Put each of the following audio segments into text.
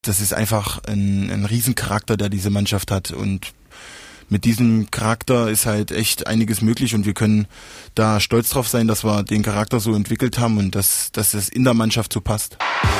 das ist einfach ein Riesencharakter, der diese Mannschaft hat, und mit diesem Charakter ist halt echt einiges möglich, und wir können da stolz drauf sein, dass wir den Charakter so entwickelt haben und dass es in der Mannschaft so passt.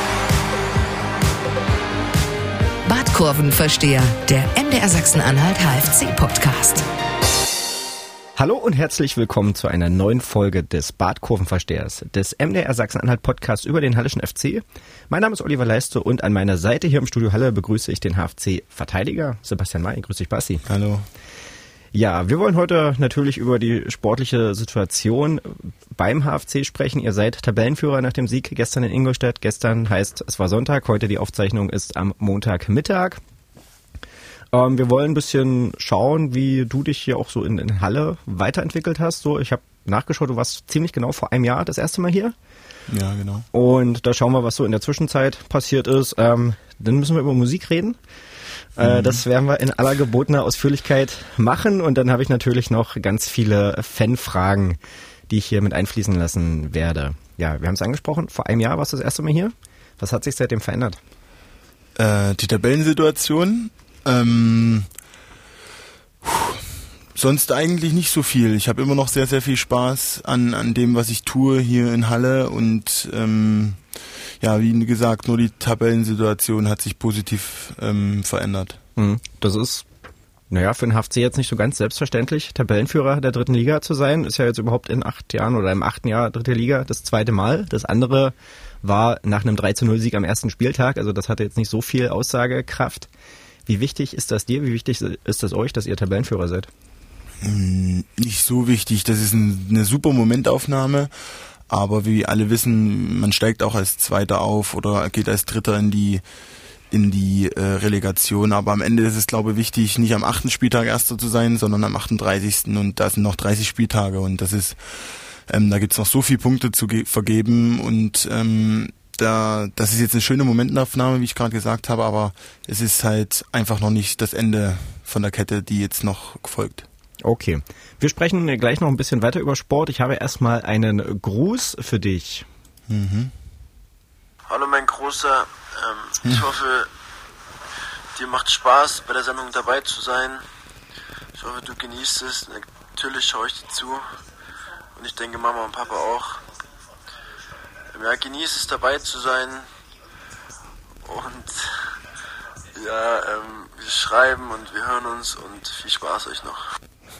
Badkurvenversteher, der MDR Sachsen-Anhalt HFC-Podcast. Hallo und herzlich willkommen zu einer neuen Folge des Badkurvenverstehers, des MDR Sachsen-Anhalt Podcasts über den Hallischen FC. Mein Name ist Oliver Leiste und an meiner Seite hier im Studio Halle begrüße ich den HFC-Verteidiger Sebastian May. Grüß dich, Basti. Hallo. Ja, wir wollen heute natürlich über die sportliche Situation beim HFC sprechen. Ihr seid Tabellenführer nach dem Sieg gestern in Ingolstadt. Gestern heißt, es war Sonntag, heute die Aufzeichnung ist am Montagmittag. Wir wollen ein bisschen schauen, wie du dich hier auch so in Halle weiterentwickelt hast. So, ich habe nachgeschaut, du warst ziemlich genau vor einem Jahr das erste Mal hier. Ja, genau. Und da schauen wir, was so in der Zwischenzeit passiert ist. Dann müssen wir über Musik reden. Das werden wir in aller gebotener Ausführlichkeit machen. Und dann habe ich natürlich noch ganz viele Fanfragen, die ich hier mit einfließen lassen werde. Ja, wir haben es angesprochen, vor einem Jahr warst du das erste Mal hier. Was hat sich seitdem verändert? Die Tabellensituation. Sonst eigentlich nicht so viel. Ich habe immer noch sehr, sehr viel Spaß an dem, was ich tue hier in Halle, und wie gesagt, nur die Tabellensituation hat sich positiv verändert. Das ist für den HFC jetzt nicht so ganz selbstverständlich, Tabellenführer der dritten Liga zu sein. Ist ja jetzt überhaupt in 8 Jahren oder im 8. Jahr dritte Liga das zweite Mal. Das andere war nach einem 3-0-Sieg am ersten Spieltag, also das hatte jetzt nicht so viel Aussagekraft. Wie wichtig ist das dir? Wie wichtig ist das euch, dass ihr Tabellenführer seid? Nicht so wichtig. Das ist eine super Momentaufnahme. Aber wie wir alle wissen, man steigt auch als Zweiter auf oder geht als Dritter in die Relegation. Aber am Ende ist es, glaube ich, wichtig, nicht am 8. Spieltag Erster zu sein, sondern am 38. Und da sind noch 30 Spieltage. Und das ist, da gibt's noch so viele Punkte zu vergeben. Und das ist jetzt eine schöne Momentaufnahme, wie ich gerade gesagt habe, aber es ist halt einfach noch nicht das Ende von der Kette, die jetzt noch folgt. Okay, wir sprechen gleich noch ein bisschen weiter über Sport. Ich habe erstmal einen Gruß für dich. Hallo mein Großer, ich hoffe, dir macht Spaß, bei der Sendung dabei zu sein. Ich hoffe, du genießt es. Natürlich schaue ich dir zu und ich denke Mama und Papa auch. Ja, genieß es, dabei zu sein, und wir schreiben und wir hören uns und viel Spaß euch noch.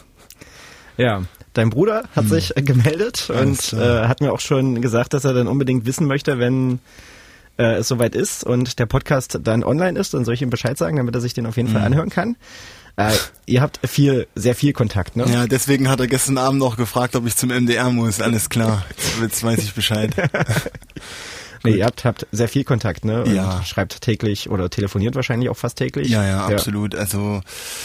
Ja, dein Bruder hat sich gemeldet und hat mir auch schon gesagt, dass er dann unbedingt wissen möchte, wenn es soweit ist und der Podcast dann online ist, dann soll ich ihm Bescheid sagen, damit er sich den auf jeden Fall anhören kann. Ihr habt sehr viel Kontakt, ne? Ja, deswegen hat er gestern Abend noch gefragt, ob ich zum MDR muss. Alles klar, jetzt weiß ich Bescheid. Nee, ihr habt sehr viel Kontakt, ne? Und ja. Schreibt täglich oder telefoniert wahrscheinlich auch fast täglich. Ja, absolut. Also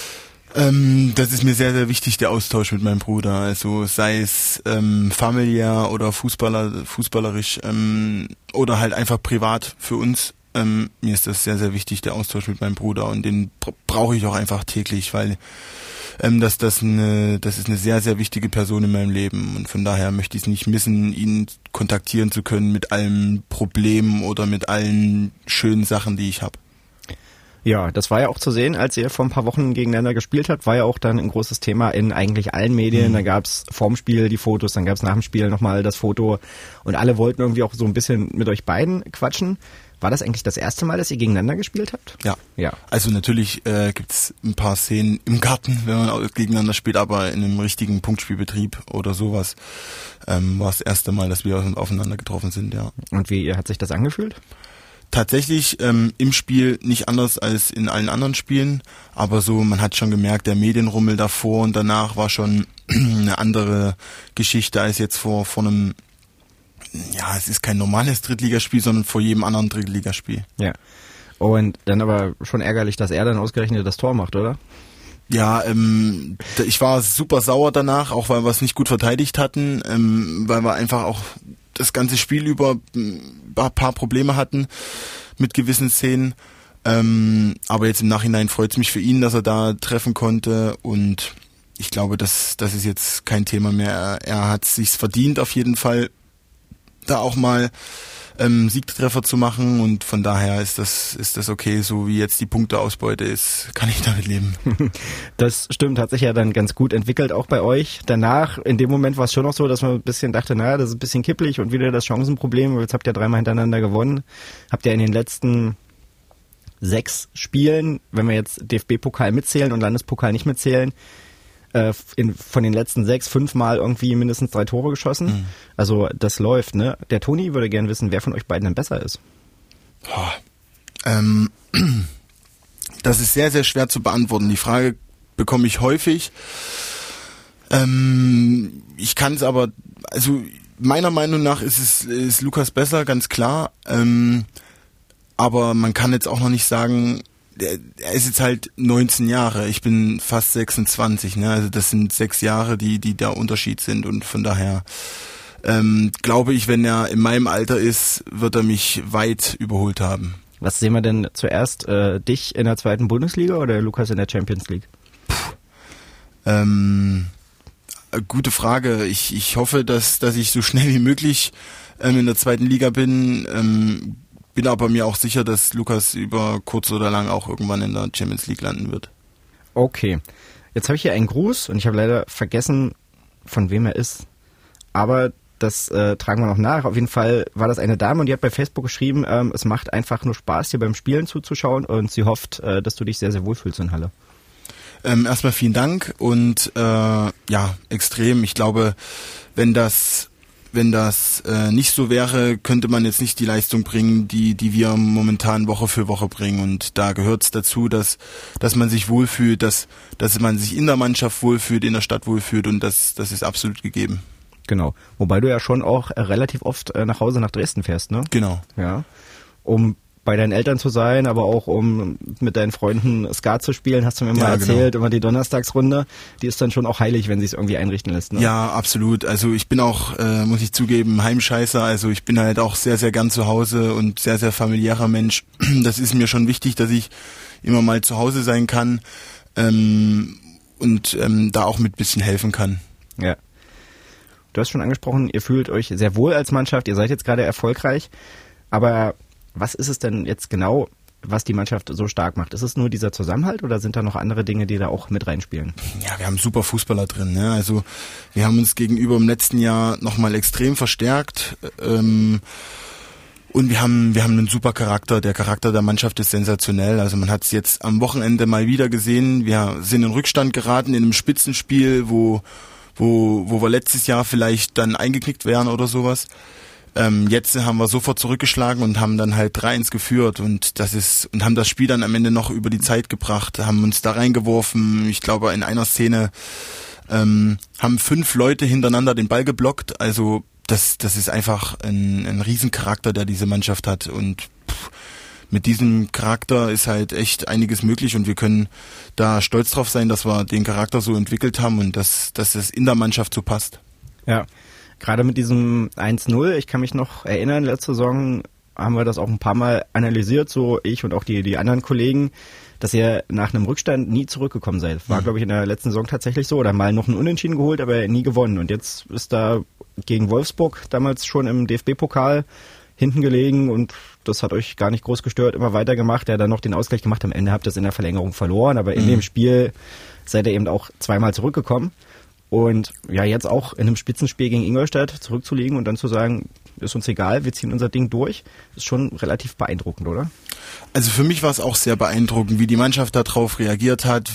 das ist mir sehr, sehr wichtig, der Austausch mit meinem Bruder. Also sei es familiär oder fußballerisch oder halt einfach privat für uns. Mir ist das sehr, sehr wichtig, der Austausch mit meinem Bruder, und den brauche ich auch einfach täglich, weil das ist eine sehr, sehr wichtige Person in meinem Leben, und von daher möchte ich es nicht missen, ihn kontaktieren zu können mit allen Problemen oder mit allen schönen Sachen, die ich habe. Ja, das war ja auch zu sehen, als ihr vor ein paar Wochen gegeneinander gespielt habt, war ja auch dann ein großes Thema in eigentlich allen Medien. Da gab's vorm Spiel die Fotos, dann gab's nach dem Spiel nochmal das Foto, und alle wollten irgendwie auch so ein bisschen mit euch beiden quatschen. War das eigentlich das erste Mal, dass ihr gegeneinander gespielt habt? Ja. Also natürlich gibt's ein paar Szenen im Garten, wenn man gegeneinander spielt, aber in einem richtigen Punktspielbetrieb oder sowas war es das erste Mal, dass wir aufeinander getroffen sind, ja. Und wie hat sich das angefühlt? Tatsächlich im Spiel nicht anders als in allen anderen Spielen, aber so, man hat schon gemerkt, der Medienrummel davor und danach war schon eine andere Geschichte als jetzt vor einem. Ja, es ist kein normales Drittligaspiel, sondern vor jedem anderen Drittligaspiel. Ja. Und dann aber schon ärgerlich, dass er dann ausgerechnet das Tor macht, oder? Ja, ich war super sauer danach, auch weil wir es nicht gut verteidigt hatten, weil wir einfach auch das ganze Spiel über ein paar Probleme hatten mit gewissen Szenen. Aber jetzt im Nachhinein freut es mich für ihn, dass er da treffen konnte, und ich glaube, das ist jetzt kein Thema mehr. Er hat es sich verdient auf jeden Fall, da auch mal Siegtreffer zu machen, und von daher ist das okay, so wie jetzt die Punkteausbeute ist, kann ich damit leben. Das stimmt, hat sich ja dann ganz gut entwickelt, auch bei euch. Danach, in dem Moment war es schon noch so, dass man ein bisschen dachte, naja, das ist ein bisschen kipplig und wieder das Chancenproblem. Jetzt habt ihr 3-mal hintereinander gewonnen. Habt ihr in den letzten 6 Spielen, wenn wir jetzt DFB-Pokal mitzählen und Landespokal nicht mitzählen, von den letzten 6, 5-mal irgendwie mindestens 3 Tore geschossen. Mhm. Also das läuft, ne? Der Toni würde gerne wissen, wer von euch beiden denn besser ist. Das ist sehr, sehr schwer zu beantworten. Die Frage bekomme ich häufig. Ich kann es aber, also meiner Meinung nach ist Lukas besser, ganz klar. Aber man kann jetzt auch noch nicht sagen, er ist jetzt halt 19 Jahre, ich bin fast 26, ne? Also das sind 6 Jahre, die der Unterschied sind, und von daher glaube ich, wenn er in meinem Alter ist, wird er mich weit überholt haben. Was sehen wir denn zuerst, dich in der 2. Bundesliga oder Lukas in der Champions League? Gute Frage. Ich hoffe, dass ich so schnell wie möglich in der 2. Liga bin. Bin aber mir auch sicher, dass Lukas über kurz oder lang auch irgendwann in der Champions League landen wird. Okay, jetzt habe ich hier einen Gruß und ich habe leider vergessen, von wem er ist. Aber das tragen wir noch nach. Auf jeden Fall war das eine Dame und die hat bei Facebook geschrieben, es macht einfach nur Spaß, dir beim Spielen zuzuschauen, und sie hofft, dass du dich sehr, sehr wohlfühlst in Halle. Erstmal vielen Dank und extrem. Ich glaube, wenn das nicht so wäre, könnte man jetzt nicht die Leistung bringen, die wir momentan Woche für Woche bringen. Und da gehört es dazu, dass man sich wohlfühlt, dass man sich in der Mannschaft wohlfühlt, in der Stadt wohlfühlt, und das ist absolut gegeben. Genau. Wobei du ja schon auch relativ oft nach Hause nach Dresden fährst, ne? Genau. Ja. Um bei deinen Eltern zu sein, aber auch um mit deinen Freunden Skat zu spielen, hast du mir mal erzählt, immer die Donnerstagsrunde, die ist dann schon auch heilig, wenn sie es irgendwie einrichten lässt, ne? Ja, absolut. Also ich bin auch, muss ich zugeben, Heimscheißer, also ich bin halt auch sehr, sehr gern zu Hause und sehr, sehr familiärer Mensch. Das ist mir schon wichtig, dass ich immer mal zu Hause sein kann und da auch mit bisschen helfen kann. Ja. Du hast schon angesprochen, ihr fühlt euch sehr wohl als Mannschaft, ihr seid jetzt gerade erfolgreich, aber was ist es denn jetzt genau, was die Mannschaft so stark macht? Ist es nur dieser Zusammenhalt oder sind da noch andere Dinge, die da auch mit reinspielen? Ja, wir haben super Fußballer drin, ne? Also wir haben uns gegenüber im letzten Jahr nochmal extrem verstärkt und wir haben einen super Charakter. Der Charakter der Mannschaft ist sensationell. Also man hat es jetzt am Wochenende mal wieder gesehen. Wir sind in Rückstand geraten in einem Spitzenspiel, wo wir letztes Jahr vielleicht dann eingeknickt wären oder sowas. Jetzt haben wir sofort zurückgeschlagen und haben dann halt 3-1 geführt und haben das Spiel dann am Ende noch über die Zeit gebracht, haben uns da reingeworfen. Ich glaube, in einer Szene haben 5 Leute hintereinander den Ball geblockt. Also das ist einfach ein Riesencharakter, der diese Mannschaft hat, und mit diesem Charakter ist halt echt einiges möglich, und wir können da stolz drauf sein, dass wir den Charakter so entwickelt haben und dass es in der Mannschaft so passt. Ja. Gerade mit diesem 1-0, ich kann mich noch erinnern, letzte Saison haben wir das auch ein paar Mal analysiert, so ich und auch die anderen Kollegen, dass ihr nach einem Rückstand nie zurückgekommen seid. War, glaube ich, in der letzten Saison tatsächlich so, oder mal noch einen Unentschieden geholt, aber nie gewonnen. Und jetzt ist da gegen Wolfsburg damals schon im DFB-Pokal hinten gelegen und das hat euch gar nicht groß gestört, immer weitergemacht. Der dann noch den Ausgleich gemacht, am Ende habt ihr es in der Verlängerung verloren, aber in dem Spiel seid ihr eben auch 2-mal zurückgekommen. Und ja, jetzt auch in einem Spitzenspiel gegen Ingolstadt zurückzulegen und dann zu sagen, ist uns egal, wir ziehen unser Ding durch, ist schon relativ beeindruckend, oder? Also für mich war es auch sehr beeindruckend, wie die Mannschaft darauf reagiert hat,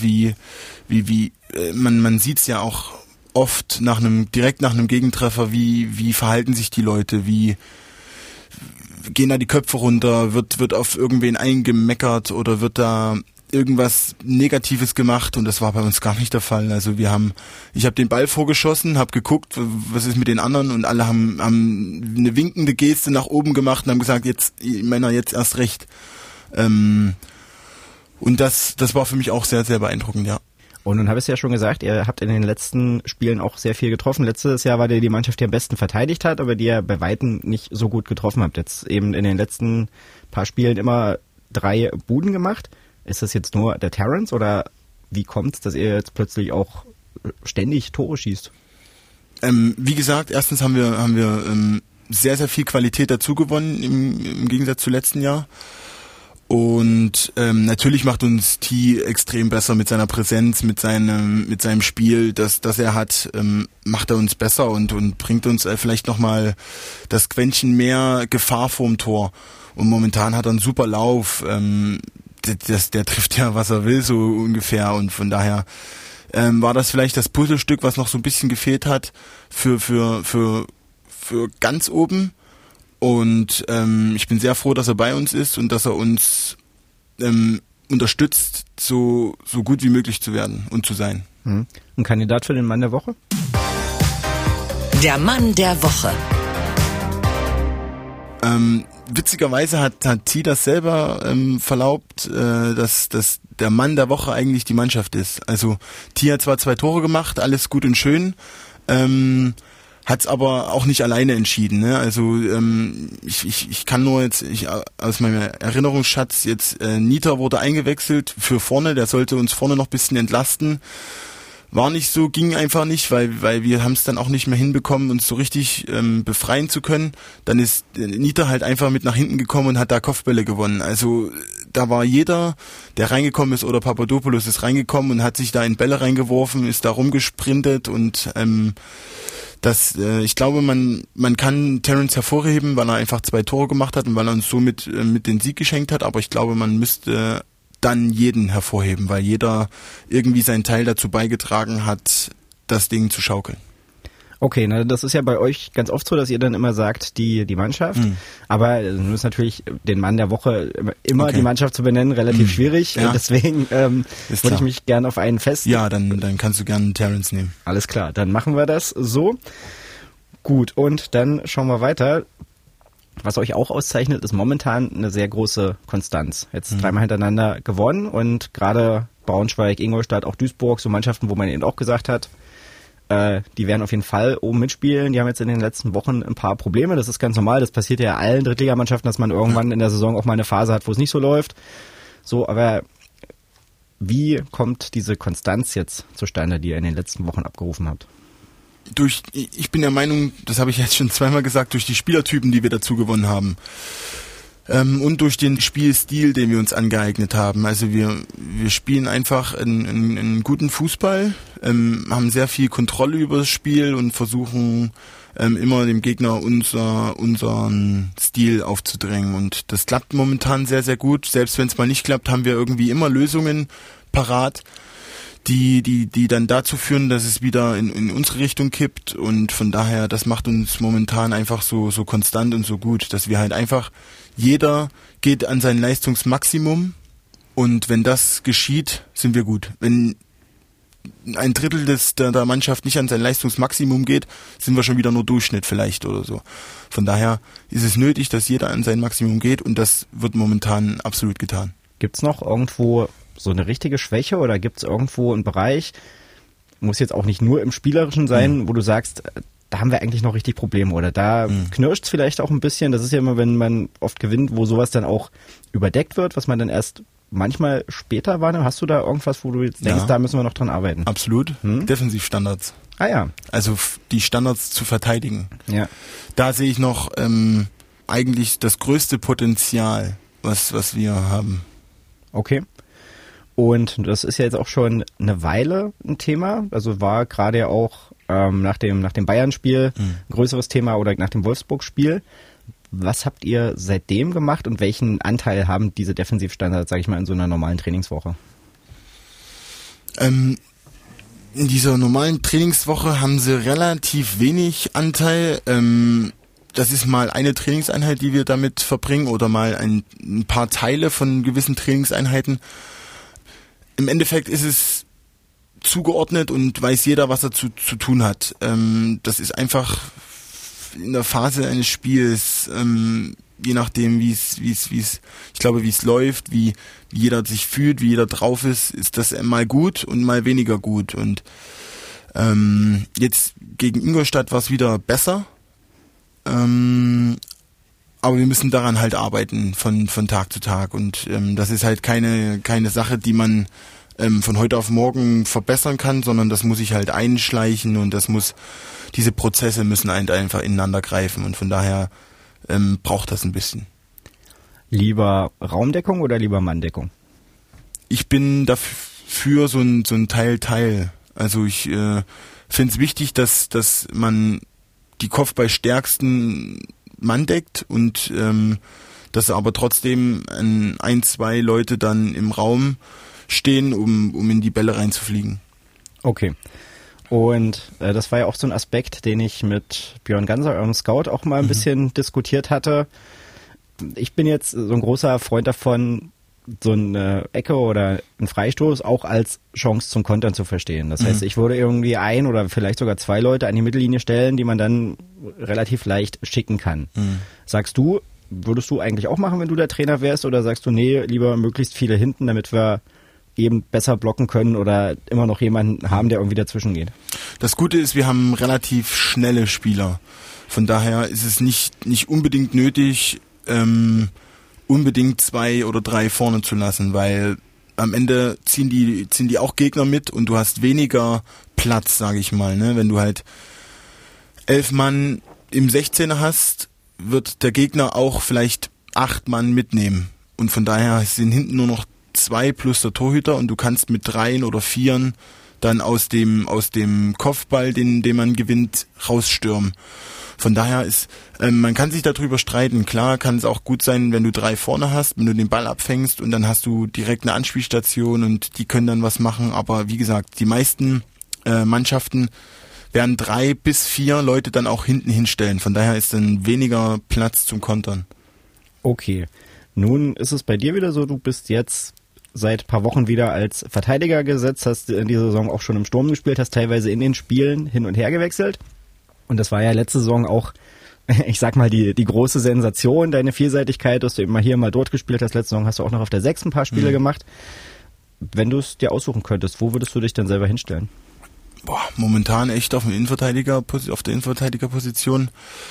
man sieht es ja auch oft direkt nach einem Gegentreffer, wie verhalten sich die Leute, wie gehen da die Köpfe runter, wird auf irgendwen eingemeckert oder wird da irgendwas Negatives gemacht, und das war bei uns gar nicht der Fall. Also ich habe den Ball vorgeschossen, habe geguckt, was ist mit den anderen, und alle haben eine winkende Geste nach oben gemacht und haben gesagt, jetzt Männer, jetzt erst recht. Und das war für mich auch sehr, sehr beeindruckend, ja. Und nun habe ich es ja schon gesagt, ihr habt in den letzten Spielen auch sehr viel getroffen. Letztes Jahr war die Mannschaft, die am besten verteidigt hat, aber die ihr bei Weitem nicht so gut getroffen habt. Jetzt eben in den letzten paar Spielen immer 3 Buden gemacht. Ist das jetzt nur der Terrence oder wie kommt's, dass ihr jetzt plötzlich auch ständig Tore schießt? Wie gesagt, erstens haben wir sehr, sehr viel Qualität dazu gewonnen im Gegensatz zu letzten Jahr. Und natürlich macht uns T extrem besser mit seiner Präsenz, mit seinem Spiel, das er hat, macht er uns besser und bringt uns vielleicht nochmal das Quäntchen mehr Gefahr vorm Tor. Und momentan hat er einen super Lauf, der trifft ja, was er will, so ungefähr. Und von daher war das vielleicht das Puzzlestück, was noch so ein bisschen gefehlt hat für ganz oben. Und ich bin sehr froh, dass er bei uns ist und dass er uns unterstützt, so gut wie möglich zu werden und zu sein. Ein Kandidat für den Mann der Woche? Der Mann der Woche. Witzigerweise hat T das selber verlaubt, dass der Mann der Woche eigentlich die Mannschaft ist. Also T hat zwar 2 Tore gemacht, alles gut und schön, hat's aber auch nicht alleine entschieden. Ne? Also ich kann nur jetzt aus meinem Erinnerungsschatz jetzt Nita wurde eingewechselt für vorne, der sollte uns vorne noch ein bisschen entlasten. War nicht so, ging einfach nicht, weil wir haben es dann auch nicht mehr hinbekommen, uns so richtig befreien zu können. Dann ist Nita halt einfach mit nach hinten gekommen und hat da Kopfbälle gewonnen. Also da war jeder, der reingekommen ist, oder Papadopoulos ist reingekommen und hat sich da in Bälle reingeworfen, ist da rumgesprintet und ich glaube, man kann Terence hervorheben, weil er einfach 2 Tore gemacht hat und weil er uns somit mit den Sieg geschenkt hat, aber ich glaube, man müsste dann jeden hervorheben, weil jeder irgendwie seinen Teil dazu beigetragen hat, das Ding zu schaukeln. Okay, das ist ja bei euch ganz oft so, dass ihr dann immer sagt, die Mannschaft, aber nun ist natürlich den Mann der Woche immer die Mannschaft zu benennen relativ schwierig, ja. Deswegen würde ich mich gerne auf einen fest. Ja, dann kannst du gerne Terence nehmen. Alles klar, dann machen wir das so. Gut, und dann schauen wir weiter. Was euch auch auszeichnet, ist momentan eine sehr große Konstanz. Jetzt 3-mal hintereinander gewonnen und gerade Braunschweig, Ingolstadt, auch Duisburg, so Mannschaften, wo man eben auch gesagt hat, die werden auf jeden Fall oben mitspielen. Die haben jetzt in den letzten Wochen ein paar Probleme. Das ist ganz normal. Das passiert ja allen Drittligamannschaften, dass man irgendwann in der Saison auch mal eine Phase hat, wo es nicht so läuft. So, aber wie kommt diese Konstanz jetzt zustande, die ihr in den letzten Wochen abgerufen habt? Ich bin der Meinung, das habe ich jetzt schon 2-mal gesagt, durch die Spielertypen, die wir dazu gewonnen haben. Und durch den Spielstil, den wir uns angeeignet haben. Also wir spielen einfach einen guten Fußball, haben sehr viel Kontrolle über das Spiel und versuchen immer dem Gegner unseren Stil aufzudrängen. Und das klappt momentan sehr, sehr gut. Selbst wenn es mal nicht klappt, haben wir irgendwie immer Lösungen parat, die dann dazu führen, dass es wieder in unsere Richtung kippt. Und von daher, das macht uns momentan einfach so konstant und so gut, dass wir halt einfach, jeder geht an sein Leistungsmaximum und wenn das geschieht, sind wir gut. Wenn ein Drittel der Mannschaft nicht an sein Leistungsmaximum geht, sind wir schon wieder nur Durchschnitt vielleicht oder so. Von daher ist es nötig, dass jeder an sein Maximum geht und das wird momentan absolut getan. Gibt's noch irgendwo so eine richtige Schwäche oder gibt's irgendwo einen Bereich, muss jetzt auch nicht nur im Spielerischen sein, wo du sagst, da haben wir eigentlich noch richtig Probleme oder da knirscht's vielleicht auch ein bisschen. Das ist ja immer, wenn man oft gewinnt, wo sowas dann auch überdeckt wird, was man dann erst manchmal später wahrnimmt. Hast du da irgendwas, wo du jetzt denkst, da müssen wir noch dran arbeiten? Absolut. Defensivstandards. Ah ja. Also die Standards zu verteidigen. Ja. Da sehe ich noch eigentlich das größte Potenzial, was wir haben. Okay. Und das ist ja jetzt auch schon eine Weile ein Thema. Also war gerade ja auch nach dem Bayern-Spiel ein größeres Thema oder nach dem Wolfsburg-Spiel. Was habt ihr seitdem gemacht und welchen Anteil haben diese Defensivstandards, sage ich mal, in so einer normalen Trainingswoche? In dieser normalen Trainingswoche haben sie relativ wenig Anteil. Das ist mal eine Trainingseinheit, die wir damit verbringen oder mal ein paar Teile von gewissen Trainingseinheiten. Im Endeffekt ist es zugeordnet und weiß jeder, was er zu tun hat. Das ist einfach in der Phase eines Spiels, je nachdem, wie es läuft, wie jeder sich fühlt, wie jeder drauf ist das mal gut und mal weniger gut. Und jetzt gegen Ingolstadt war es wieder besser. Aber wir müssen daran halt arbeiten von Tag zu Tag und das ist halt keine Sache, die man von heute auf morgen verbessern kann, sondern das muss ich halt einschleichen und diese Prozesse müssen einfach ineinander greifen und von daher braucht das ein bisschen. Lieber Raumdeckung oder lieber Manndeckung? Ich bin dafür so ein Teil. Also ich finde es wichtig, dass man die kopfballstärksten Mann deckt und dass aber trotzdem 1-2 Leute dann im Raum stehen, um in die Bälle reinzufliegen. Okay. Und das war ja auch so ein Aspekt, den ich mit Björn Ganser, eurem Scout, auch mal ein bisschen diskutiert hatte. Ich bin jetzt so ein großer Freund davon, so eine Ecke oder einen Freistoß auch als Chance zum Kontern zu verstehen. Das heißt, ich würde irgendwie 1 oder vielleicht sogar 2 Leute an die Mittellinie stellen, die man dann relativ leicht schicken kann. Würdest du eigentlich auch machen, wenn du der Trainer wärst, oder sagst du, nee, lieber möglichst viele hinten, damit wir eben besser blocken können oder immer noch jemanden haben, der irgendwie dazwischen geht? Das Gute ist, wir haben relativ schnelle Spieler. Von daher ist es nicht unbedingt nötig, unbedingt 2 oder 3 vorne zu lassen, weil am Ende ziehen die auch Gegner mit und du hast weniger Platz, sage ich mal. Ne? Wenn du halt 11 Mann im 16er hast, wird der Gegner auch vielleicht 8 Mann mitnehmen. Und von daher sind hinten nur noch 2 plus der Torhüter und du kannst mit 3 oder 4 dann aus dem Kopfball, den man gewinnt, rausstürmen. Von daher man kann sich darüber streiten. Klar kann es auch gut sein, wenn du 3 vorne hast, wenn du den Ball abfängst und dann hast du direkt eine Anspielstation und die können dann was machen. Aber wie gesagt, die meisten Mannschaften werden 3 bis 4 Leute dann auch hinten hinstellen. Von daher ist dann weniger Platz zum Kontern. Okay. Nun ist es bei dir wieder so, du bist jetzt seit ein paar Wochen wieder als Verteidiger gesetzt, hast in dieser Saison auch schon im Sturm gespielt, hast teilweise in den Spielen hin und her gewechselt. Und das war ja letzte Saison auch, ich sag mal, die große Sensation, deine Vielseitigkeit, dass du immer hier, mal dort gespielt hast. Letzte Saison hast du auch noch auf der 6 ein paar Spiele gemacht. Wenn du es dir aussuchen könntest, wo würdest du dich denn selber hinstellen? Momentan echt auf der Innenverteidigerposition,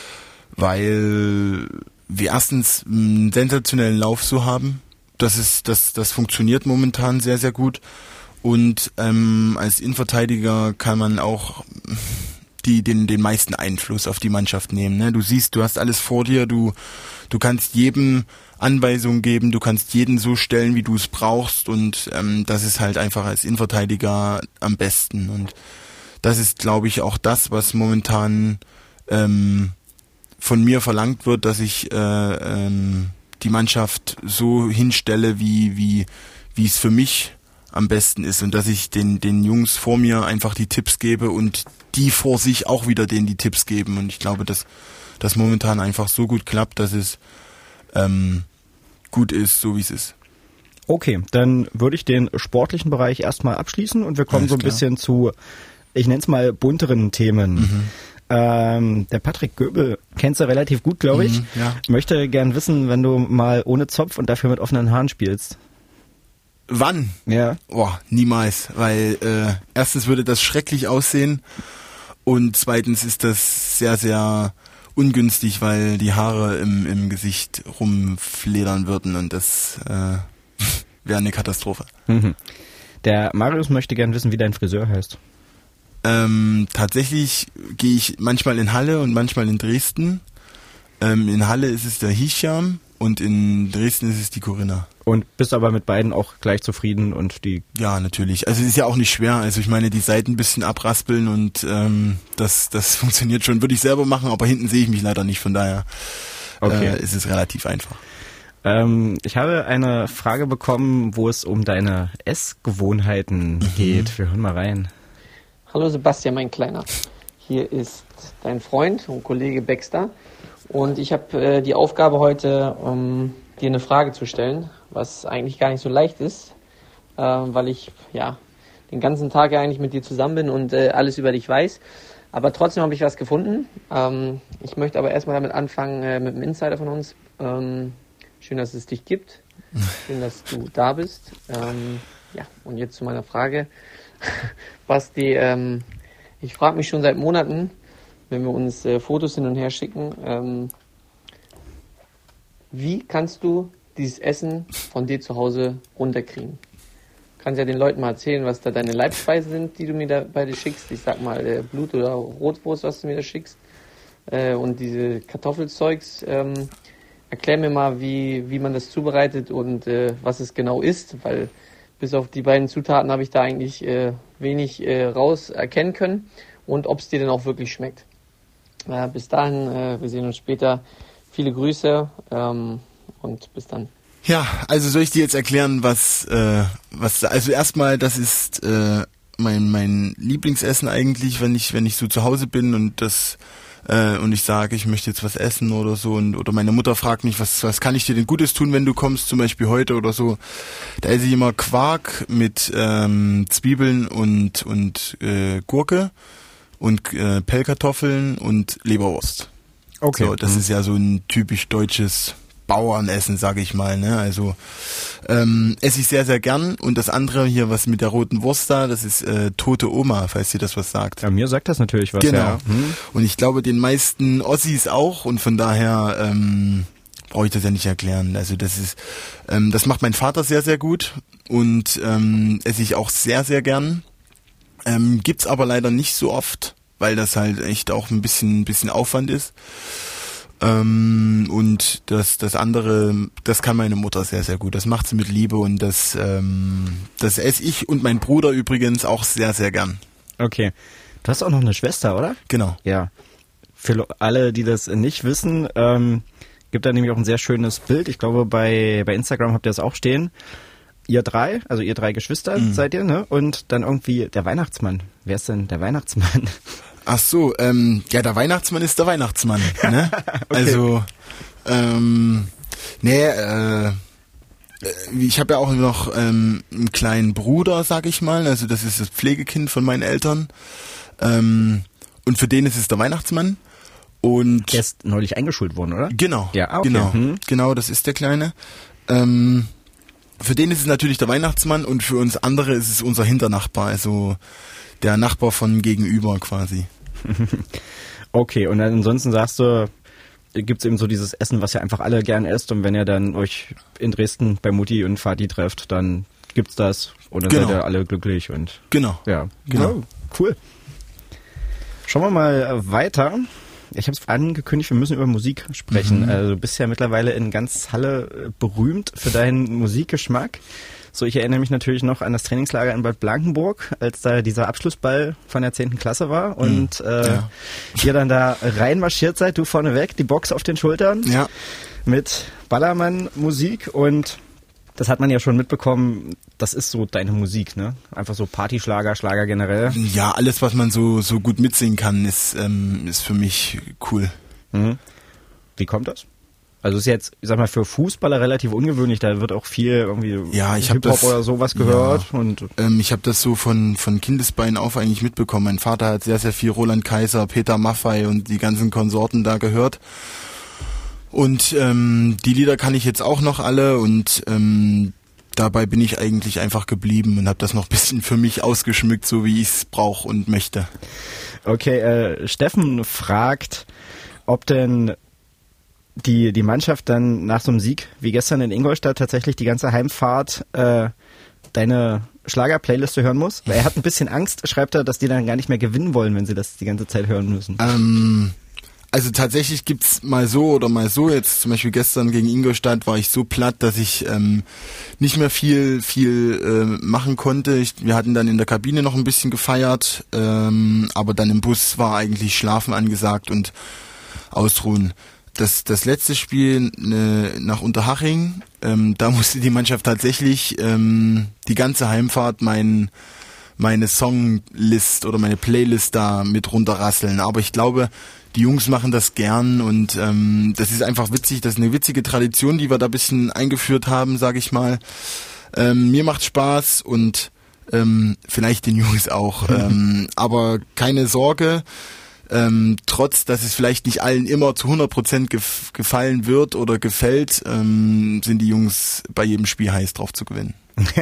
weil wir erstens einen sensationellen Lauf so haben. Das funktioniert momentan sehr, sehr gut. Und als Innenverteidiger kann man auch den meisten Einfluss auf die Mannschaft nehmen. Ne? Du siehst, du hast alles vor dir, du kannst jedem Anweisungen geben, du kannst jeden so stellen, wie du es brauchst und das ist halt einfach als Innenverteidiger am besten. Und das ist, glaube ich, auch das, was momentan von mir verlangt wird, dass ich die Mannschaft so hinstelle, wie es für mich am besten ist und dass ich den Jungs vor mir einfach die Tipps gebe und die vor sich auch wieder denen die Tipps geben. Und ich glaube, dass das momentan einfach so gut klappt, dass es gut ist, so wie es ist. Okay, dann würde ich den sportlichen Bereich erstmal abschließen und wir kommen so ein bisschen zu, ich nenne es mal, bunteren Themen. Der Patrick Göbel kennst du relativ gut, glaube ich. Ja. Möchte gern wissen, wenn du mal ohne Zopf und dafür mit offenen Haaren spielst. Wann? Ja. Niemals, weil erstens würde das schrecklich aussehen und zweitens ist das sehr, sehr ungünstig, weil die Haare im Gesicht rumfledern würden und das wäre eine Katastrophe. Der Marius möchte gern wissen, wie dein Friseur heißt. Tatsächlich gehe ich manchmal in Halle und manchmal in Dresden. In Halle ist es der Hisham und in Dresden ist es die Corinna. Und bist aber mit beiden auch gleich zufrieden und die... Ja, natürlich. Also es ist ja auch nicht schwer. Also ich meine, die Seiten ein bisschen abraspeln und das funktioniert schon. Würde ich selber machen, aber hinten sehe ich mich leider nicht. Von daher ist es relativ einfach. Ich habe eine Frage bekommen, wo es um deine Essgewohnheiten geht. Wir hören mal rein. Hallo Sebastian, mein Kleiner. Hier ist dein Freund und Kollege Baxter. Und ich habe die Aufgabe heute, dir eine Frage zu stellen, was eigentlich gar nicht so leicht ist, weil ich den ganzen Tag eigentlich mit dir zusammen bin und alles über dich weiß. Aber trotzdem habe ich was gefunden. Ich möchte aber erstmal damit anfangen mit einem Insider von uns. Schön, dass es dich gibt. Schön, dass du da bist. Und jetzt zu meiner Frage. Basti, ich frage mich schon seit Monaten, wenn wir uns Fotos hin und her schicken, wie kannst du dieses Essen von dir zu Hause runterkriegen? kannst ja den Leuten mal erzählen, was da deine Leibspeisen sind, die du mir da beide schickst. Ich sag mal Blut- oder Rotwurst, was du mir da schickst. Und diese Kartoffelzeugs. Erklär mir mal, wie man das zubereitet und was es genau ist, weil bis auf die beiden Zutaten habe ich da eigentlich wenig raus erkennen können und ob es dir denn auch wirklich schmeckt. Bis dahin, wir sehen uns später. Viele Grüße und bis dann. Ja, also soll ich dir jetzt erklären, was also erstmal, das ist mein Lieblingsessen eigentlich, wenn ich so zu Hause bin und ich sage, ich möchte jetzt was essen oder so oder meine Mutter fragt mich, was kann ich dir denn Gutes tun, wenn du kommst, zum Beispiel heute oder so. Da esse ich immer Quark mit Zwiebeln und Gurke und Pellkartoffeln und Leberwurst. Okay. So, das ist ja so ein typisch deutsches Bauernessen, sage ich mal. Ne? Also esse ich sehr, sehr gern. Und das andere hier, was mit der roten Wurst da, das ist tote Oma, falls dir das was sagt. Ja, mir sagt das natürlich was. Genau. Ja. Und ich glaube, den meisten Ossis auch. Und von daher brauche ich das ja nicht erklären. Also das macht mein Vater sehr, sehr gut. Und esse ich auch sehr, sehr gern. Gibt's aber leider nicht so oft, weil das halt echt auch ein bisschen Aufwand ist. Und das andere, das kann meine Mutter sehr, sehr gut. Das macht sie mit Liebe und das esse ich und mein Bruder übrigens auch sehr, sehr gern. Okay. Du hast auch noch eine Schwester, oder? Genau. Ja. Für alle, die das nicht wissen, gibt da nämlich auch ein sehr schönes Bild. Ich glaube, bei Instagram habt ihr das auch stehen. Ihr drei Geschwister seid ihr, ne? Und dann irgendwie der Weihnachtsmann. Wer ist denn der Weihnachtsmann? Ach so, ja, der Weihnachtsmann ist der Weihnachtsmann, ne? Okay. Also, ich habe ja auch noch einen kleinen Bruder, sag ich mal, also das ist das Pflegekind von meinen Eltern und für den ist es der Weihnachtsmann und... Der ist neulich eingeschult worden, oder? Genau, ja, okay. Genau, das ist der Kleine. Für den ist es natürlich der Weihnachtsmann und für uns andere ist es unser Hinternachbar, also der Nachbar von gegenüber quasi. Okay, und ansonsten sagst du, gibt's eben so dieses Essen, was ihr einfach alle gern esst und wenn ihr dann euch in Dresden bei Mutti und Vati trefft, dann gibt's das und dann seid ihr alle glücklich und... Genau. Ja, genau. Cool. Schauen wir mal weiter. Ich habe es angekündigt, wir müssen über Musik sprechen. Also du bist ja mittlerweile in ganz Halle berühmt für deinen Musikgeschmack. So, ich erinnere mich natürlich noch an das Trainingslager in Bad Blankenburg, als da dieser Abschlussball von der 10. Klasse war und ihr dann da reinmarschiert seid, du vorneweg, die Box auf den Schultern mit Ballermann-Musik und das hat man ja schon mitbekommen, das ist so deine Musik, ne? Einfach so Partyschlager, Schlager generell. Ja, alles, was man so gut mitsingen kann, ist für mich cool. Mhm. Wie kommt das? Also ist jetzt, ich sag mal, für Fußballer relativ ungewöhnlich, da wird auch viel irgendwie Hip-Hop oder sowas gehört. Ja, und ich habe das so von Kindesbeinen auf eigentlich mitbekommen. Mein Vater hat sehr, sehr viel Roland Kaiser, Peter Maffay und die ganzen Konsorten da gehört. Und die Lieder kann ich jetzt auch noch alle und dabei bin ich eigentlich einfach geblieben und habe das noch ein bisschen für mich ausgeschmückt, so wie ich es brauche und möchte. Okay, Steffen fragt, ob denn die Mannschaft dann nach so einem Sieg wie gestern in Ingolstadt tatsächlich die ganze Heimfahrt deine Schlager-Playliste hören muss? Weil er hat ein bisschen Angst, schreibt er, dass die dann gar nicht mehr gewinnen wollen, wenn sie das die ganze Zeit hören müssen. Also tatsächlich gibt's mal so oder mal so. Jetzt zum Beispiel gestern gegen Ingolstadt war ich so platt, dass ich nicht mehr viel machen konnte. Wir hatten dann in der Kabine noch ein bisschen gefeiert, aber dann im Bus war eigentlich Schlafen angesagt und Ausruhen. Das letzte Spiel nach Unterhaching, da musste die Mannschaft tatsächlich die ganze Heimfahrt meine Songlist oder meine Playlist da mit runterrasseln. Aber ich glaube, die Jungs machen das gern und das ist einfach witzig. Das ist eine witzige Tradition, die wir da ein bisschen eingeführt haben, sage ich mal. Mir macht Spaß und vielleicht den Jungs auch. Aber keine Sorge. Trotz, dass es vielleicht nicht allen immer zu 100% gefallen wird oder gefällt, sind die Jungs bei jedem Spiel heiß drauf zu gewinnen.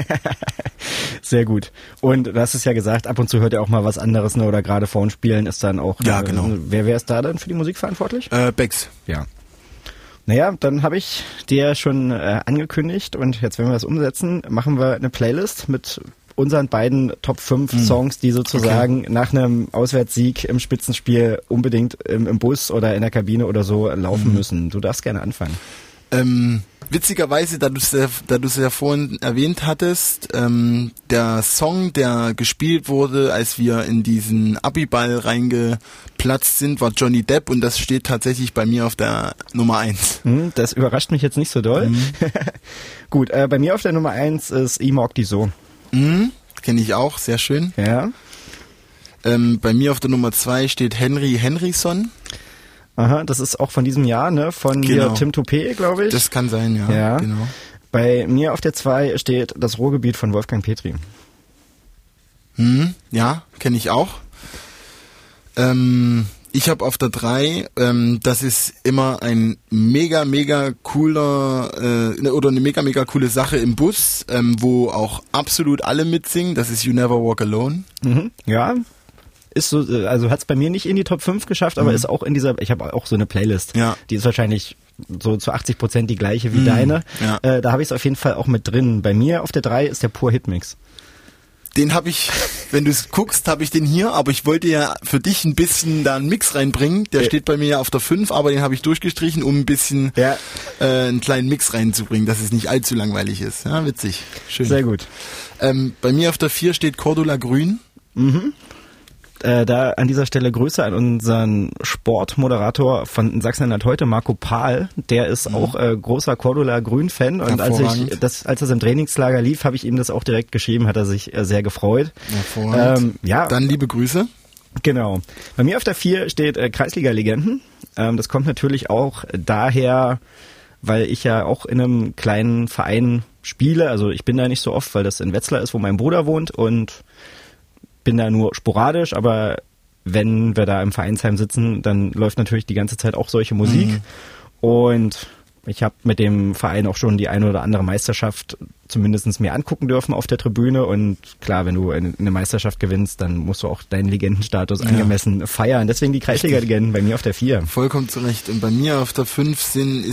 Sehr gut. Und du hast es ja gesagt, ab und zu hört ihr auch mal was anderes, ne? Oder gerade vor uns Spielen ist dann auch... Ja, genau. Wer ist da dann für die Musik verantwortlich? Becks. Ja. Naja, dann habe ich dir schon angekündigt und jetzt, wenn wir das umsetzen, machen wir eine Playlist mit unseren beiden Top 5 Songs, die sozusagen nach einem Auswärtssieg im Spitzenspiel unbedingt im Bus oder in der Kabine oder so laufen müssen. Du darfst gerne anfangen. Witzigerweise, da du es ja vorhin erwähnt hattest, der Song, der gespielt wurde, als wir in diesen Abiball reingeplatzt sind, war Johnny Depp und das steht tatsächlich bei mir auf der Nummer 1. Das überrascht mich jetzt nicht so doll. Gut, bei mir auf der Nummer 1 ist Imog die So. Kenne ich auch, sehr schön. Ja. Bei mir auf der Nummer 2 steht Henry Henryson. Aha, das ist auch von diesem Jahr, ne? Von hier Tim Toupé, glaube ich. Das kann sein, ja. Genau. Bei mir auf der 2 steht das Ruhrgebiet von Wolfgang Petri. Ja, kenne ich auch. Ich habe auf der 3, das ist immer ein mega cooler oder eine mega coole Sache im Bus, wo auch absolut alle mitsingen. Das ist You Never Walk Alone. Ja. Ist so, also hat es bei mir nicht in die Top 5 geschafft, aber ist auch in dieser, ich habe auch so eine Playlist, die ist wahrscheinlich so zu 80% die gleiche wie deine. Ja. Da habe ich es auf jeden Fall auch mit drin. Bei mir auf der 3 ist der Pur Hitmix. Den habe ich, wenn du es guckst, habe ich den hier, aber ich wollte ja für dich ein bisschen da einen Mix reinbringen. Der steht bei mir ja auf der 5, aber den habe ich durchgestrichen, um ein bisschen einen kleinen Mix reinzubringen, dass es nicht allzu langweilig ist. Ja, witzig. Schön. Sehr gut. Bei mir auf der 4 steht Cordula Grün. Da an dieser Stelle Grüße an unseren Sportmoderator von Sachsen-Anhalt heute, Marco Pahl. Der ist auch großer Cordula Grün-Fan. Und als das im Trainingslager lief, habe ich ihm das auch direkt geschrieben, hat er sich sehr gefreut. Hervorragend. Dann liebe Grüße. Genau. Bei mir auf der 4 steht Kreisliga-Legenden. Das kommt natürlich auch daher, weil ich ja auch in einem kleinen Verein spiele. Also ich bin da nicht so oft, weil das in Wetzlar ist, wo mein Bruder wohnt, und bin da nur sporadisch, aber wenn wir da im Vereinsheim sitzen, dann läuft natürlich die ganze Zeit auch solche Musik. Und ich habe mit dem Verein auch schon die eine oder andere Meisterschaft zumindest mir angucken dürfen auf der Tribüne. Und klar, wenn du eine Meisterschaft gewinnst, dann musst du auch deinen Legendenstatus angemessen feiern. Deswegen die Kreisliga-Legenden bei mir auf der 4. Vollkommen zu Recht. Und bei mir auf der 5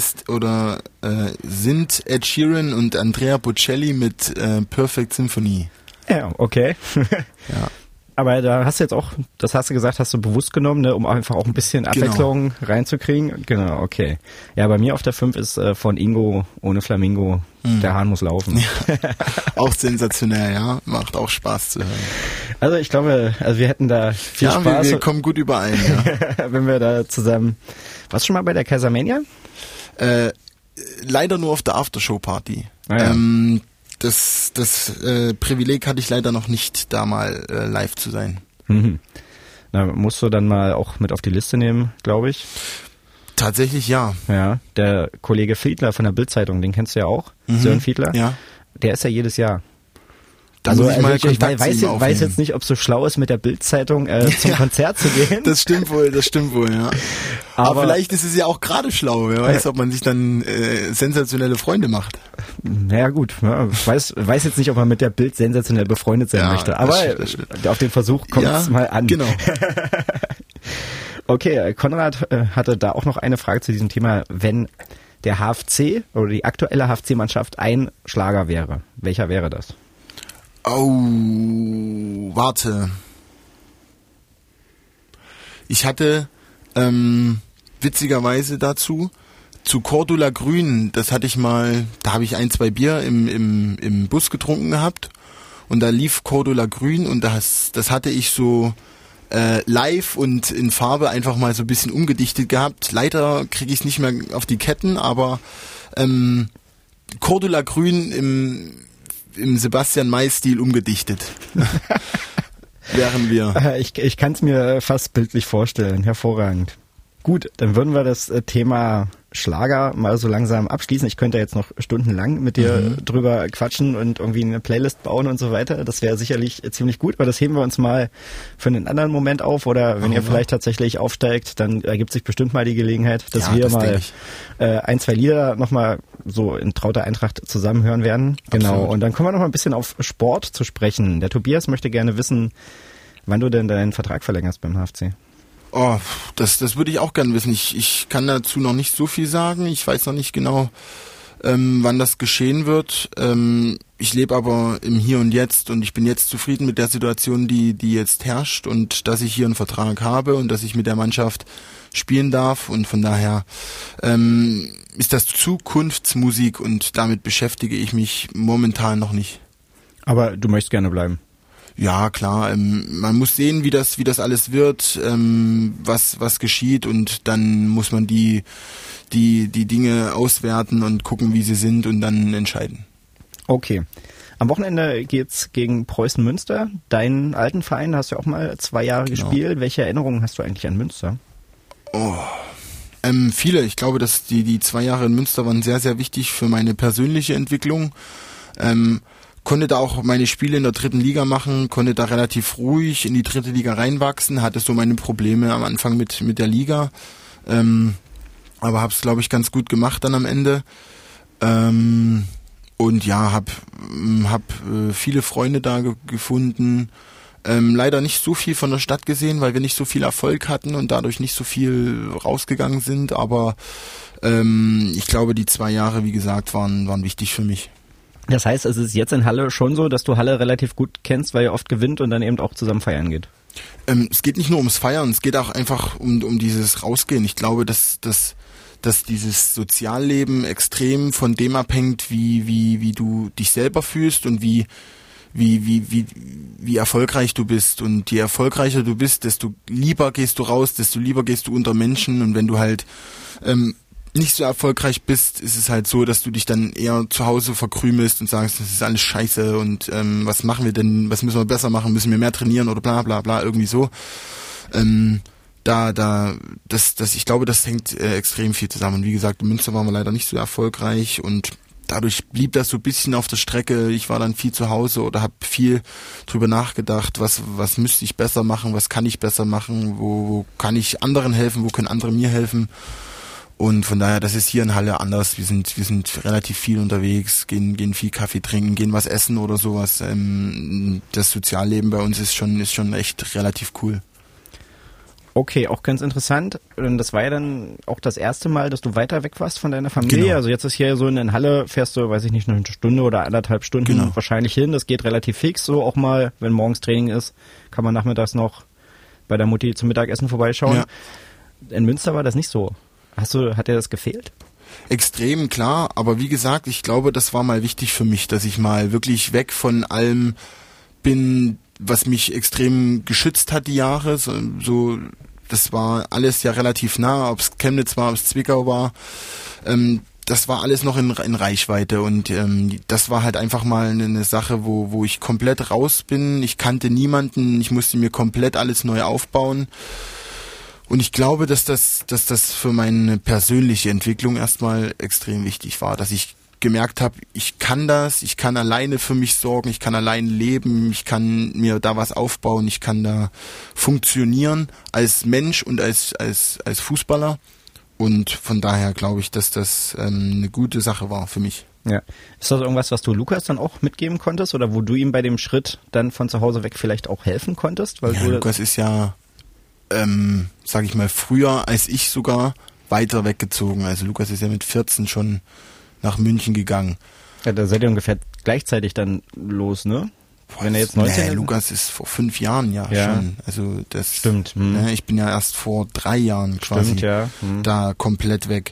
sind Ed Sheeran und Andrea Bocelli mit Perfect Symphony. Ja, okay. Ja. Aber da hast du jetzt auch, das hast du gesagt, hast du bewusst genommen, ne, um einfach auch ein bisschen Abwechslung reinzukriegen. Genau, okay. Ja, bei mir auf der 5 ist von Ingo ohne Flamingo, der Hahn muss laufen. Ja. Auch sensationell, ja. Macht auch Spaß zu hören. Also ich glaube, wir hätten da viel Spaß. Wir kommen gut überein, ja. Wenn wir da zusammen... Warst du schon mal bei der Kaisermania? Leider nur auf der Aftershow-Party. Ah, ja. Das Privileg hatte ich leider noch nicht, da mal live zu sein. Na, musst du dann mal auch mit auf die Liste nehmen, glaube ich. Tatsächlich ja. Ja, der Kollege Fiedler von der Bild-Zeitung, den kennst du ja auch, Sören Fiedler. Ja. Der ist ja jedes Jahr. Ich weiß jetzt nicht, ob es so schlau ist, mit der Bild-Zeitung zum Konzert zu gehen. Das stimmt wohl, ja. Aber vielleicht ist es ja auch gerade schlau. Wer weiß, ob man sich dann sensationelle Freunde macht. Naja gut, ja, ich weiß jetzt nicht, ob man mit der Bild sensationell befreundet sein möchte. Aber das stimmt. Auf den Versuch kommt es mal an. Genau. Okay, Konrad hatte da auch noch eine Frage zu diesem Thema. Wenn der HFC oder die aktuelle HFC-Mannschaft ein Schlager wäre, welcher wäre das? Oh, warte. Ich hatte witzigerweise zu Cordula Grün, das hatte ich mal, da habe ich 1-2 Bier im Bus getrunken gehabt und da lief Cordula Grün und das hatte ich so live und in Farbe einfach mal so ein bisschen umgedichtet gehabt. Leider kriege ich es nicht mehr auf die Ketten, aber Cordula Grün im Sebastian May-Stil umgedichtet. Wären wir. Ich kann es mir fast bildlich vorstellen. Hervorragend. Gut, dann würden wir das Thema Schlager mal so langsam abschließen. Ich könnte jetzt noch stundenlang mit dir drüber quatschen und irgendwie eine Playlist bauen und so weiter. Das wäre sicherlich ziemlich gut, aber das heben wir uns mal für einen anderen Moment auf. Oder wenn ihr vielleicht tatsächlich aufsteigt, dann ergibt sich bestimmt mal die Gelegenheit, dass wir mal 1-2 Lieder nochmal so in trauter Eintracht zusammen hören werden. Genau. Absolut. Und dann kommen wir noch mal ein bisschen auf Sport zu sprechen. Der Tobias möchte gerne wissen, wann du denn deinen Vertrag verlängerst beim HFC. Oh, das würde ich auch gern wissen. Ich kann dazu noch nicht so viel sagen. Ich weiß noch nicht genau, wann das geschehen wird. Ich lebe aber im Hier und Jetzt und ich bin jetzt zufrieden mit der Situation, die jetzt herrscht und dass ich hier einen Vertrag habe und dass ich mit der Mannschaft spielen darf und von daher ist das Zukunftsmusik und damit beschäftige ich mich momentan noch nicht. Aber du möchtest gerne bleiben? Ja, klar. Man muss sehen, wie das alles wird, was geschieht und dann muss man die Dinge auswerten und gucken, wie sie sind und dann entscheiden. Okay. Am Wochenende geht's gegen Preußen Münster. Deinen alten Verein, hast du ja auch mal 2 Jahre gespielt. Welche Erinnerungen hast du eigentlich an Münster? Viele. Ich glaube, dass die 2 Jahre in Münster waren sehr, sehr wichtig für meine persönliche Entwicklung. Konnte da auch meine Spiele in der 3. Liga machen, konnte da relativ ruhig in die 3. Liga reinwachsen, hatte so meine Probleme am Anfang mit der Liga, aber hab's, glaube ich, ganz gut gemacht dann am Ende. Und ja, hab viele Freunde da gefunden, leider nicht so viel von der Stadt gesehen, weil wir nicht so viel Erfolg hatten und dadurch nicht so viel rausgegangen sind, aber ich glaube, die 2 Jahre, wie gesagt, waren wichtig für mich. Das heißt, es ist jetzt in Halle schon so, dass du Halle relativ gut kennst, weil ihr oft gewinnt und dann eben auch zusammen feiern geht? Es geht nicht nur ums Feiern, es geht auch einfach um dieses Rausgehen. Ich glaube, dass dieses Sozialleben extrem von dem abhängt, wie du dich selber fühlst und wie erfolgreich du bist. Und je erfolgreicher du bist, desto lieber gehst du raus, desto lieber gehst du unter Menschen. Und wenn du halt nicht so erfolgreich bist, ist es halt so, dass du dich dann eher zu Hause verkrümelst und sagst, das ist alles scheiße und was machen wir denn, was müssen wir besser machen, müssen wir mehr trainieren oder bla bla bla, irgendwie so. Ich glaube, das hängt extrem viel zusammen. Und wie gesagt, in Münster waren wir leider nicht so erfolgreich und dadurch blieb das so ein bisschen auf der Strecke. Ich war dann viel zu Hause oder habe viel drüber nachgedacht, was müsste ich besser machen, was kann ich besser machen, wo kann ich anderen helfen, wo können andere mir helfen. Und von daher, das ist hier in Halle anders. Wir sind relativ viel unterwegs, gehen viel Kaffee trinken, gehen was essen oder sowas. Das Sozialleben bei uns ist schon echt relativ cool. Okay, auch ganz interessant. Das war ja dann auch das erste Mal, dass du weiter weg warst von deiner Familie. Genau. Also jetzt ist hier so in Halle, fährst du, weiß ich nicht, noch 1 Stunde oder 1,5 Stunden wahrscheinlich hin. Das geht relativ fix. So auch mal, wenn morgens Training ist, kann man nachmittags noch bei der Mutti zum Mittagessen vorbeischauen. Ja. In Münster war das nicht so. Hat dir das gefehlt? Extrem, klar, aber wie gesagt, ich glaube, das war mal wichtig für mich, dass ich mal wirklich weg von allem bin, was mich extrem geschützt hat die Jahre. So, das war alles ja relativ nah, ob es Chemnitz war, ob es Zwickau war. Das war alles noch in Reichweite und das war halt einfach mal eine Sache, wo ich komplett raus bin. Ich kannte niemanden, ich musste mir komplett alles neu aufbauen. Und ich glaube, dass das für meine persönliche Entwicklung erstmal extrem wichtig war, dass ich gemerkt habe, ich kann alleine für mich sorgen, ich kann allein leben, ich kann mir da was aufbauen, ich kann da funktionieren als Mensch und als Fußballer. Und von daher glaube ich, dass das eine gute Sache war für mich. Ja. Ist das irgendwas, was du Lukas dann auch mitgeben konntest oder wo du ihm bei dem Schritt dann von zu Hause weg vielleicht auch helfen konntest? Weil Lukas ist ja sag ich mal, früher als ich sogar weiter weggezogen. Also Lukas ist ja mit 14 schon nach München gegangen. Ja, da seid ihr ungefähr gleichzeitig dann los, ne? Wenn er jetzt 19 ist? Lukas ist vor 5 Jahren ja schon. Also das stimmt. Ich bin ja erst vor 3 Jahren quasi da komplett weg.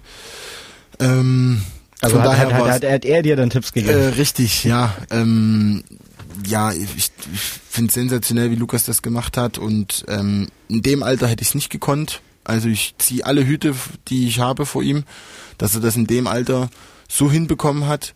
Also hat er dir dann Tipps gegeben? Richtig, ja. Ja, ich finde es sensationell, wie Lukas das gemacht hat und in dem Alter hätte ich es nicht gekonnt. Also ich ziehe alle Hüte, die ich habe vor ihm, dass er das in dem Alter so hinbekommen hat.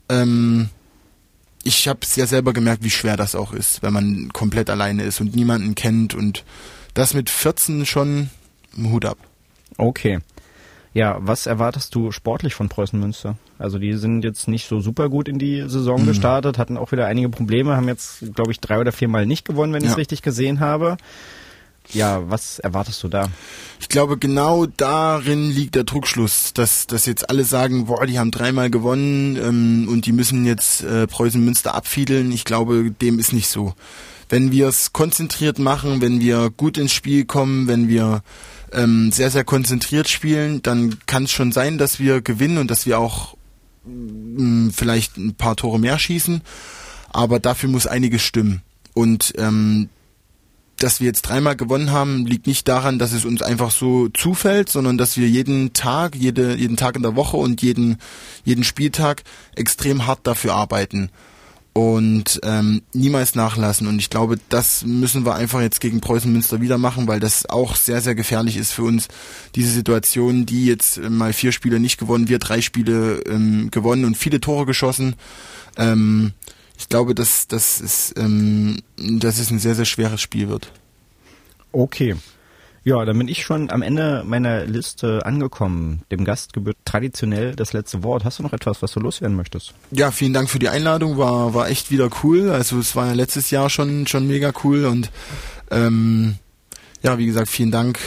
Ich habe es ja selber gemerkt, wie schwer das auch ist, wenn man komplett alleine ist und niemanden kennt und das mit 14 schon Hut ab. Okay. Ja, was erwartest du sportlich von Preußen Münster? Also die sind jetzt nicht so super gut in die Saison gestartet, hatten auch wieder einige Probleme, haben jetzt, glaube ich, 3 oder 4 Mal nicht gewonnen, wenn ich es richtig gesehen habe. Ja, was erwartest du da? Ich glaube, genau darin liegt der Druckschluss, dass jetzt alle sagen, boah, die haben 3-mal gewonnen und die müssen jetzt Preußen Münster abfiedeln. Ich glaube, dem ist nicht so. Wenn wir es konzentriert machen, wenn wir gut ins Spiel kommen, wenn wir sehr, sehr konzentriert spielen, dann kann es schon sein, dass wir gewinnen und dass wir auch vielleicht ein paar Tore mehr schießen. Aber dafür muss einiges stimmen. Und dass wir jetzt 3-mal gewonnen haben, liegt nicht daran, dass es uns einfach so zufällt, sondern dass wir jeden Tag in der Woche und jeden Spieltag extrem hart dafür arbeiten und niemals nachlassen. Und ich glaube, das müssen wir einfach jetzt gegen Preußen Münster wieder machen, weil das auch sehr, sehr gefährlich ist für uns. Diese Situation, die jetzt mal 4 Spiele nicht gewonnen, wir 3 Spiele gewonnen und viele Tore geschossen. Ich glaube, dass es ein sehr, sehr schweres Spiel wird. Okay. Ja, dann bin ich schon am Ende meiner Liste angekommen. Dem Gast gebührt traditionell das letzte Wort. Hast du noch etwas, was du loswerden möchtest? Ja, vielen Dank für die Einladung. War echt wieder cool. Also es war ja letztes Jahr schon mega cool und ja, wie gesagt, vielen Dank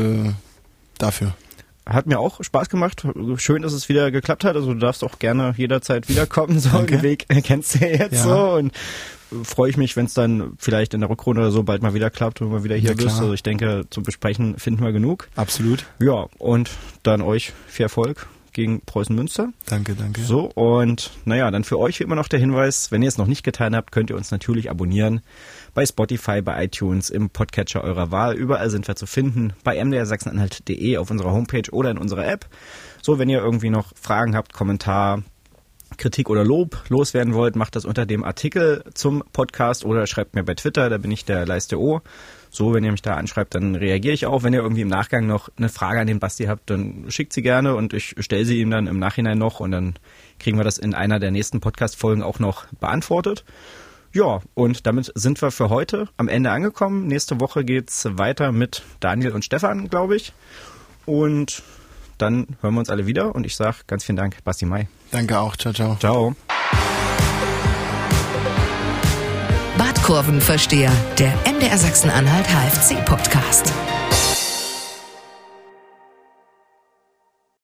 dafür. Hat mir auch Spaß gemacht. Schön, dass es wieder geklappt hat. Also du darfst auch gerne jederzeit wiederkommen. So den Weg kennst du ja jetzt so. Und freue ich mich, wenn es dann vielleicht in der Rückrunde oder so bald mal wieder klappt und mal wieder hier bist. Also ich denke, zu besprechen finden wir genug. Absolut. Ja, und dann euch viel Erfolg gegen Preußen Münster. Danke. So, und naja, dann für euch wie immer noch der Hinweis, wenn ihr es noch nicht getan habt, könnt ihr uns natürlich abonnieren. Bei Spotify, bei iTunes, im Podcatcher eurer Wahl. Überall sind wir zu finden. Bei mdrsachsenanhalt.de auf unserer Homepage oder in unserer App. So, wenn ihr irgendwie noch Fragen habt, Kommentar, Kritik oder Lob loswerden wollt, macht das unter dem Artikel zum Podcast oder schreibt mir bei Twitter, da bin ich der Leiste O. So, wenn ihr mich da anschreibt, dann reagiere ich auch. Wenn ihr irgendwie im Nachgang noch eine Frage an den Basti habt, dann schickt sie gerne und ich stelle sie ihm dann im Nachhinein noch und dann kriegen wir das in einer der nächsten Podcast-Folgen auch noch beantwortet. Ja, und damit sind wir für heute am Ende angekommen. Nächste Woche geht's weiter mit Daniel und Stefan, glaube ich. Und dann hören wir uns alle wieder und ich sage ganz vielen Dank, Basti May. Danke auch. Ciao. Ciao. Badkurvenversteher, der MDR Sachsen-Anhalt HFC-Podcast.